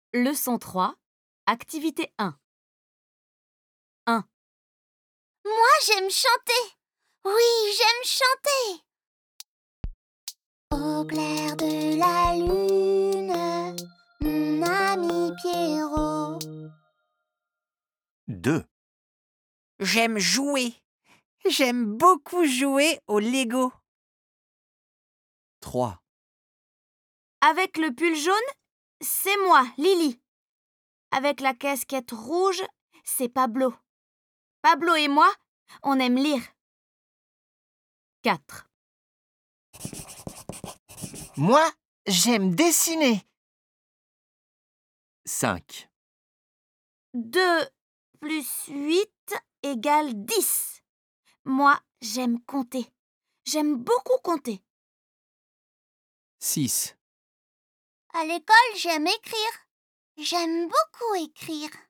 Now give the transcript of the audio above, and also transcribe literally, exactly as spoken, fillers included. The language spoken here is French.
Leçon trois, activité un. un. Moi, j'aime chanter. Oui, j'aime chanter. Au clair de la lune, mon ami Pierrot. deux. J'aime jouer. J'aime beaucoup jouer au Lego. trois. Avec le pull jaune, c'est moi, Lily. Avec la casquette rouge, c'est Pablo. Pablo et moi, on aime lire. quatre. Moi, j'aime dessiner. cinq. deux plus huit égale dix. Moi, j'aime compter. J'aime beaucoup compter. six. À l'école, j'aime écrire. J'aime beaucoup écrire.